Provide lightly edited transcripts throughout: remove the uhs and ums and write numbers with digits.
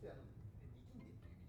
して力んでっていう意味じゃないけど。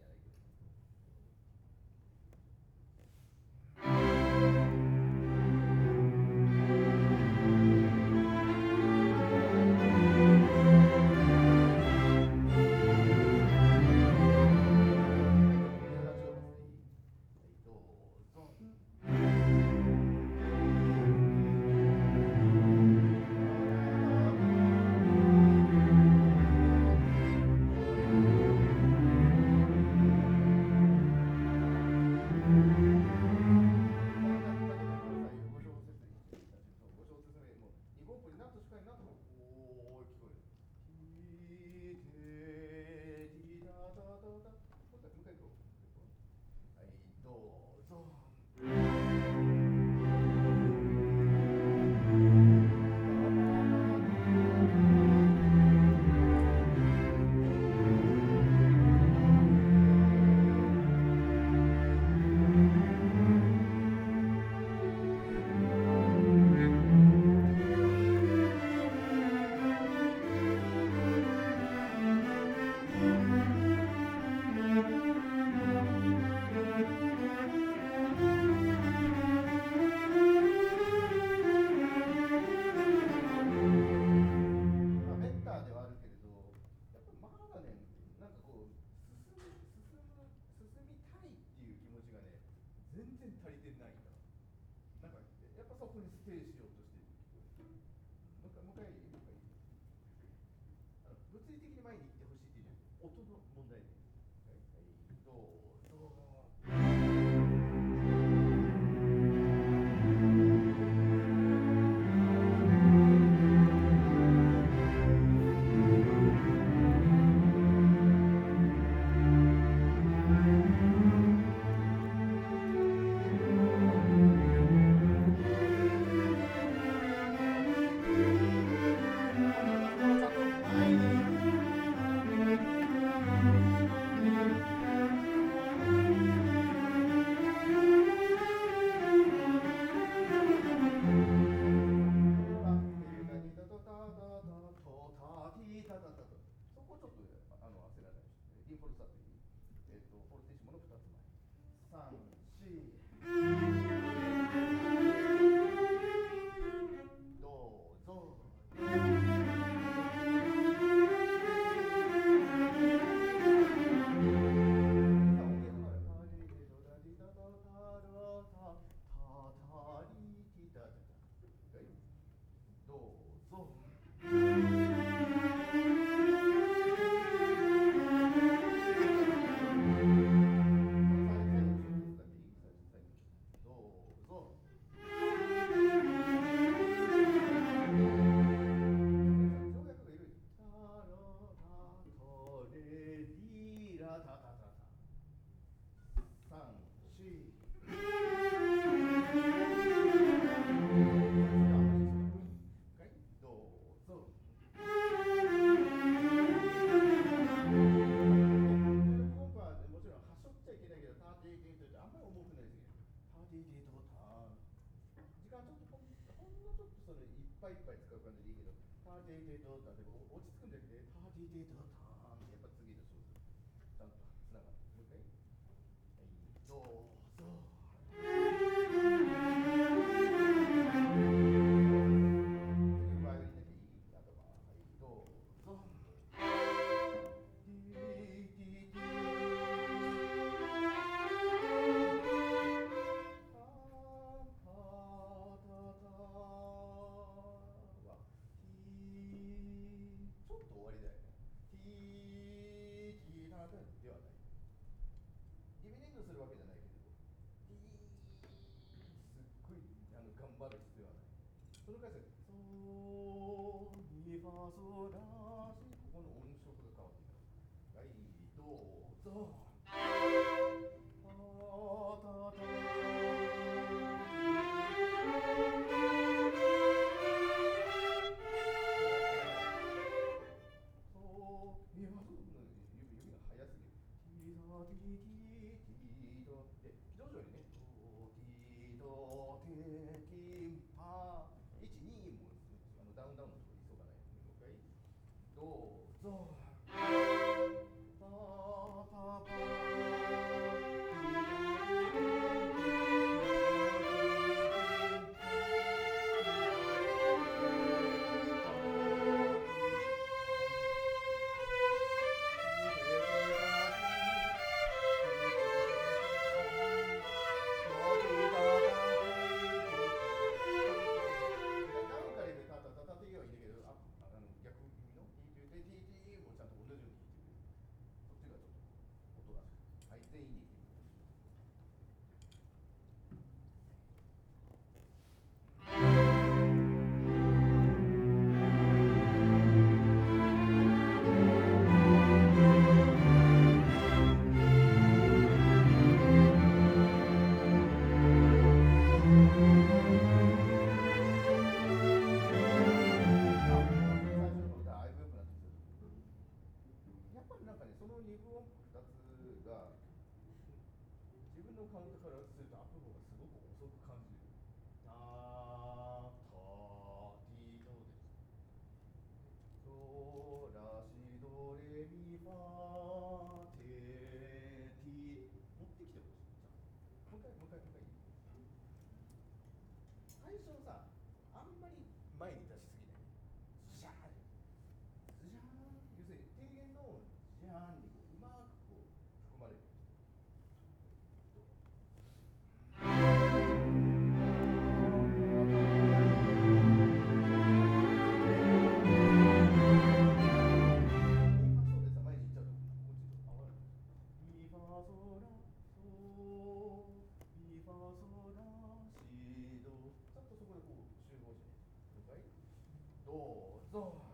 カウントからするとアップボがすごく遅く感じる。あー、たー、ティー、どうです。ド、ラ、シ、ド、レ、ミ、ファ、テ、ティ、持ってきてほしい。じゃあもう一回、もう一回、もう一回いい。最初のさ、あんまり前に出しすぎない。ズシャーン、ズシャーン、要するに低減のジャーンにこううまくこう含まれる。そうです。前に行っちゃうともうちょっと上がる。ミファソラソミファソラシド、ちゃんとそこでこう集合してね。了解。どうぞ。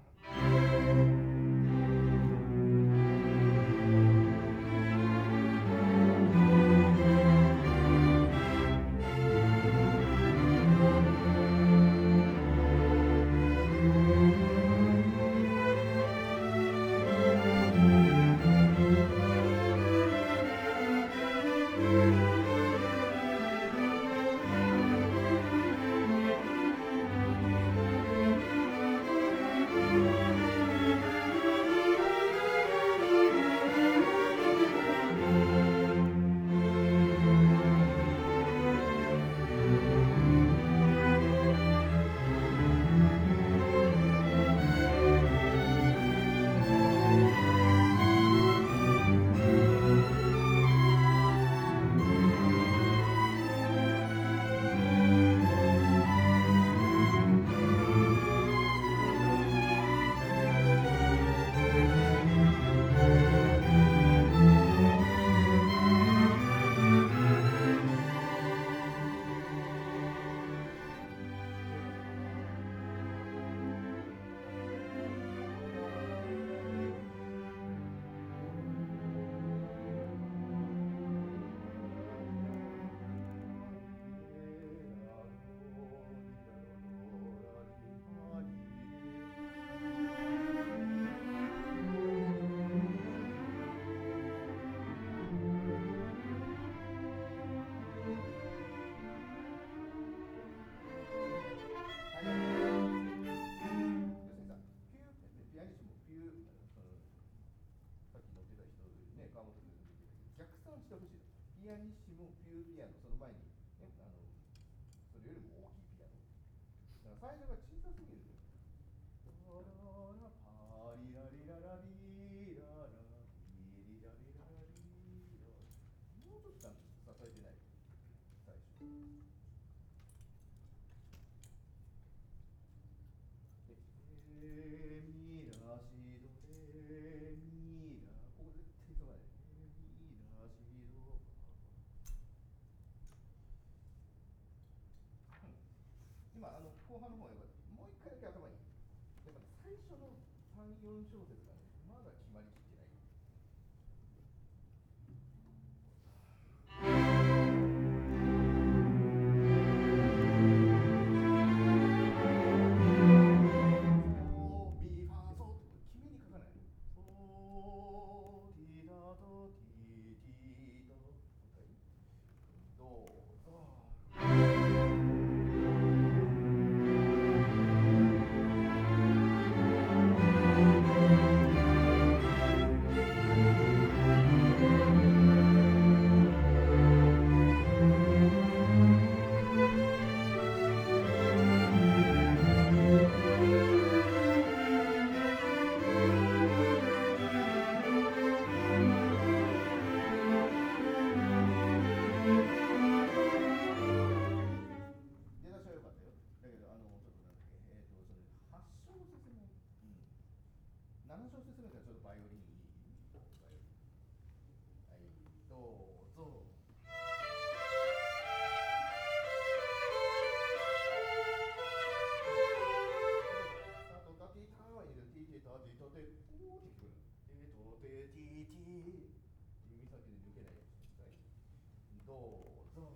ピアニッシモピュー、さっき乗ってた人ね、川本君見てたけど、逆算してほしい。ピアニッシモピューピアノ、その前に、ね、それよりも大きいピアノ。だから最初が小さすぎるのよ。ラララパリラリララリララリリラリララリラ、もうちょっとちゃんと支えてない最初。レミラシドレミラ、ここ絶対急がない。レミラシド、今後半の方が良かった。もう一回だけ頭に。やっぱ、ね、最初の3、4小節がね、まだ決まりきってない。ミファソって決めに書かない。ソティダドティティド、どうぞ。出だしは良かったよ。だけど、ちょっとなんだっけ、それ8小節目、7小節目からちょっとバイオリンいい。バイオリン。はい、どうぞ。タトタティターはいいけど、ティティタティタテ、おーって聞こえる。テトテティティ。指先で抜けないようにしてください。どうぞ。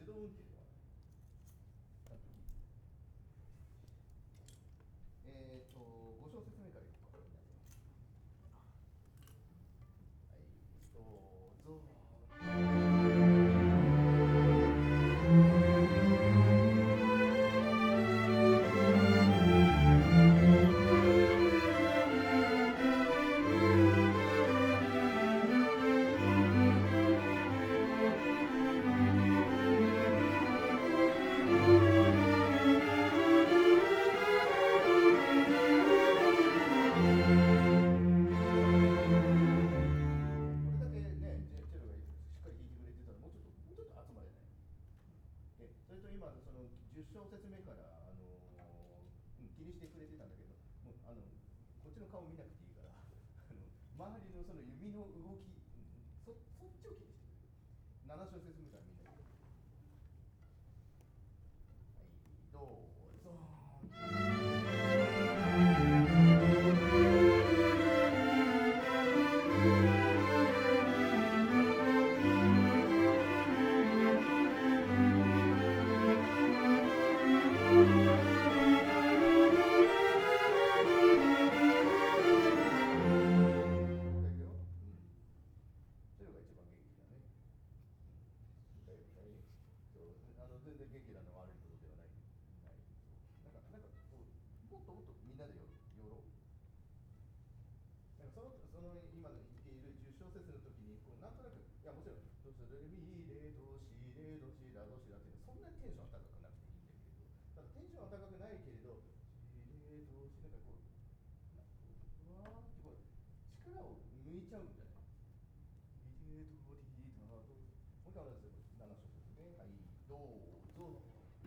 動運転はご小説目からいこうか。はい、どうぞ。10小節目から、気にしてくれてたんだけど、もうこっちの顔見なくていいから周りのその指の動き、そっちを気にしてくれる。7小節目からみんなで、はい、どうぞ。全然劇団の悪いことではない。なんかこうもっともっとみんなで寄ろう。なんかその今の言っている10小節の時にこうなんとなく、いやもちろんドスレミレドシレドシラドシラっていうのはそんなにテンション高くなくていいんだけれど、ただテンションは高くないけれどシレドシなんかこううわーってこう力を抜いちゃうんじゃない。リレドリダドもう一回同じですよ。7小節ね。はい、どうぞ。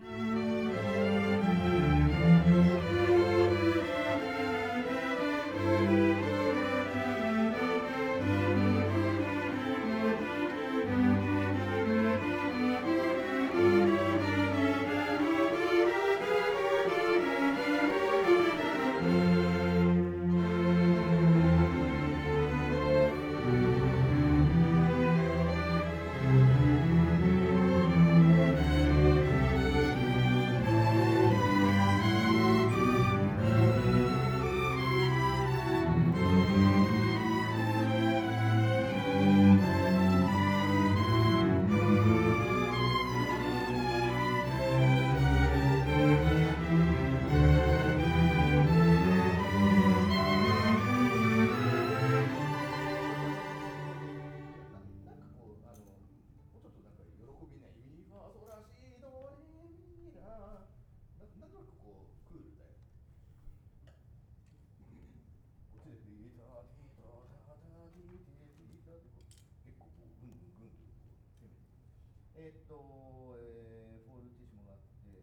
フォルティッシモがあって、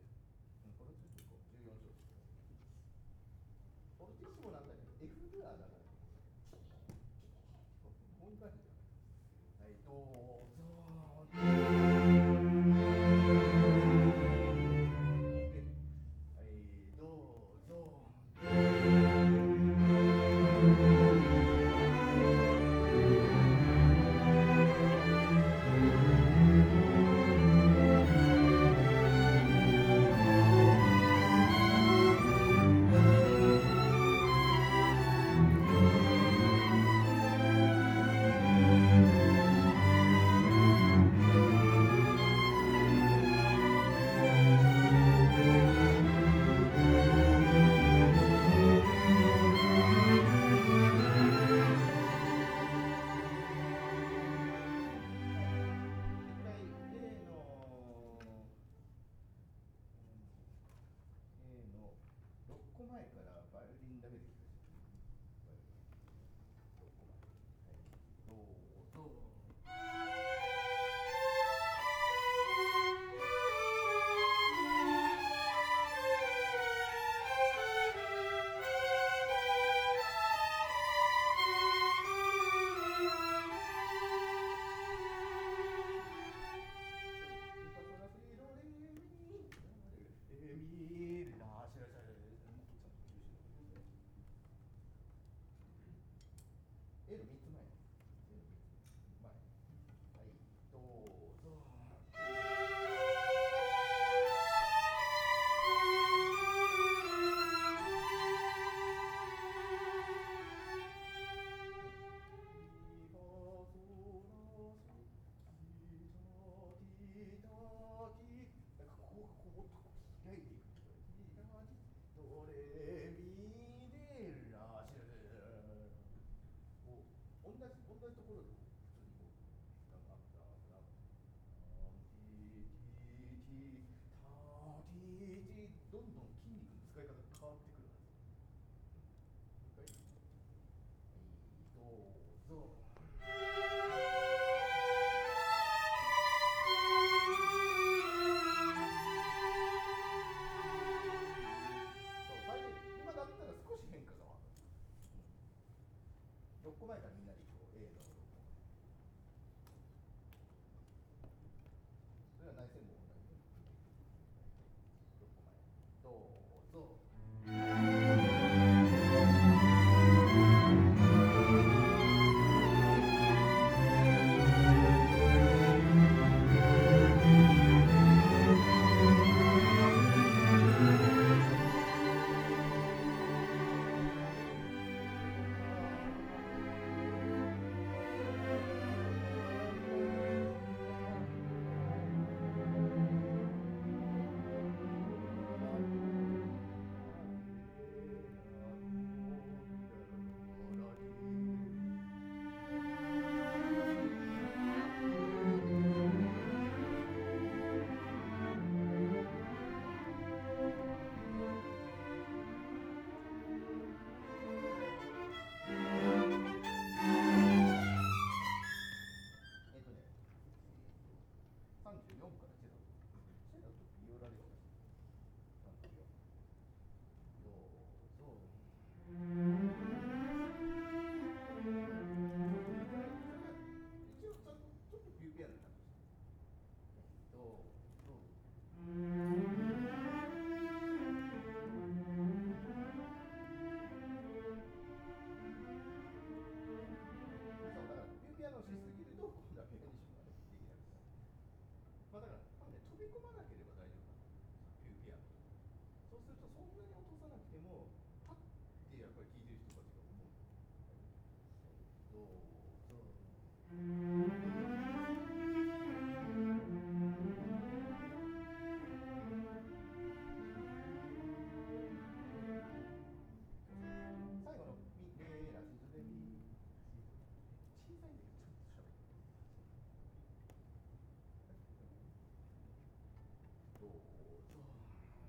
フォルティッシモ14小節。フォルティッシモなんだけど、F グアだから、こういう感じじゃない。はい、どうぞ。はい、どうぞ。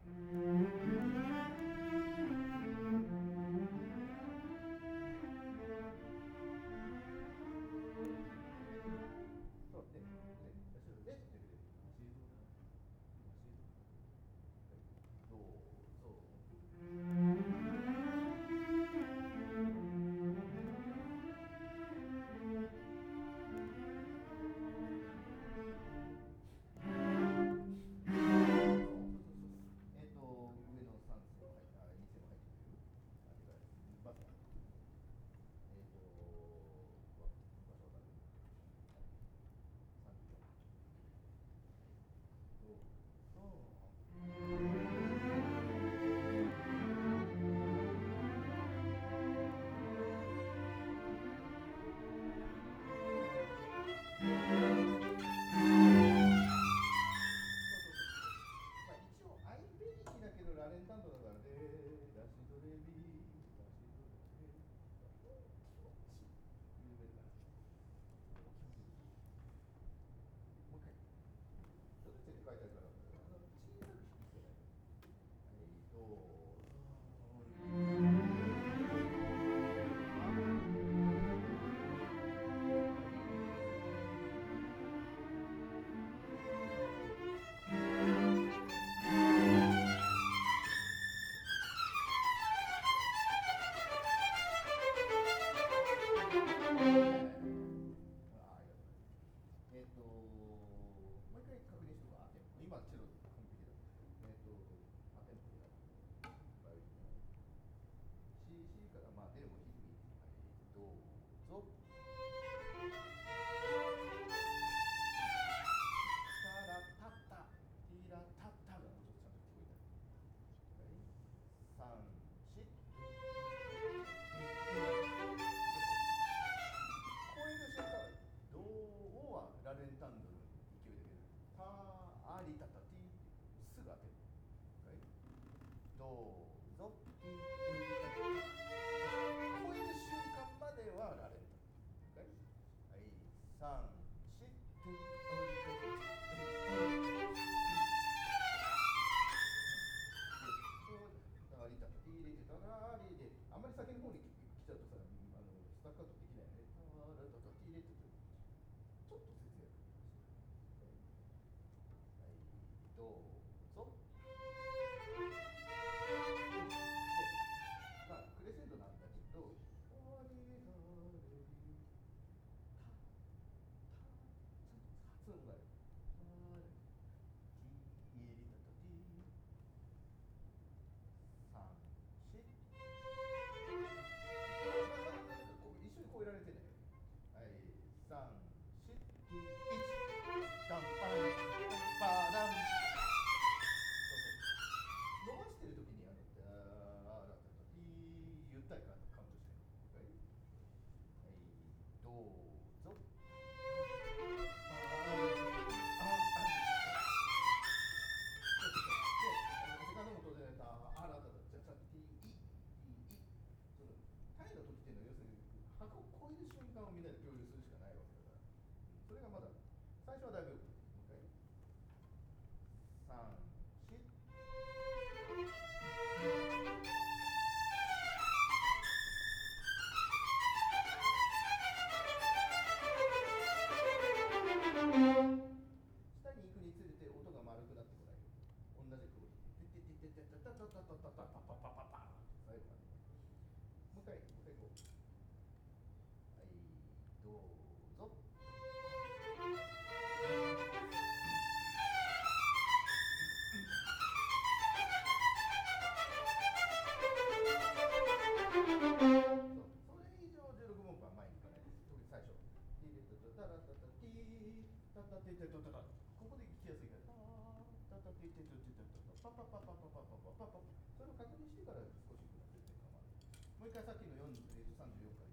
そうで、で、どうぞ。上の3線も入って、2線も入ってくる。あれがバスが。場所わかる。まあ、一応アイベリーだけどラレンタンドだからレラシドレビラシドレ有名だな。もう一回ちょっと手で書いてあるから小さく弾きつけない。はいどうもう一回確認しようか。今チェロ完璧だ。アテンポでバイオリンの C からまあ出るも弾いてみ。どうぞ。タラタッタティラタッタがもうちょっとちゃんと聞こえた。はい3、4。声の瞬間、ドはラレンタンドの勢いだけど、タアリタタティすぐ当てる。はいどうぞ。声の瞬間まではラレンタンド。はい3、4。リタタティレテタラリであんまり先の方に来ちゃうとさ、スタッカートできないよね。タラタタティレテちょっと節約。はいどうぞ。まあクレセンドなんだけど、タリラレリタちゃんと発音がある。ティリタタティ3、4。一緒に超えられてね。はい3、4、1。ダンパランパラン。伸ばしてる時にゆったりカウントしてる。はいどうぞ。セカンドも当然あらだじゃあティーそのタイの時っていうのは要するに箱を超える瞬間をみんなで共有するしかないわけだから、それがまだ最初はだいぶもう一回3、4。下に行くにつれて音が丸くなってこない。同じくててててててたたたたたたパパパパパ最後まで。もう一回こう。はいどうぞ。そうそれ以上16分音符は前に行かないです。特に最初。ティテタタラタタティタタテテトタタここで聞きやすいからタタテテトテトタパパパパパパパパパパそれを確認してから少しずつ構わない。もう一回さっきの34からいこう。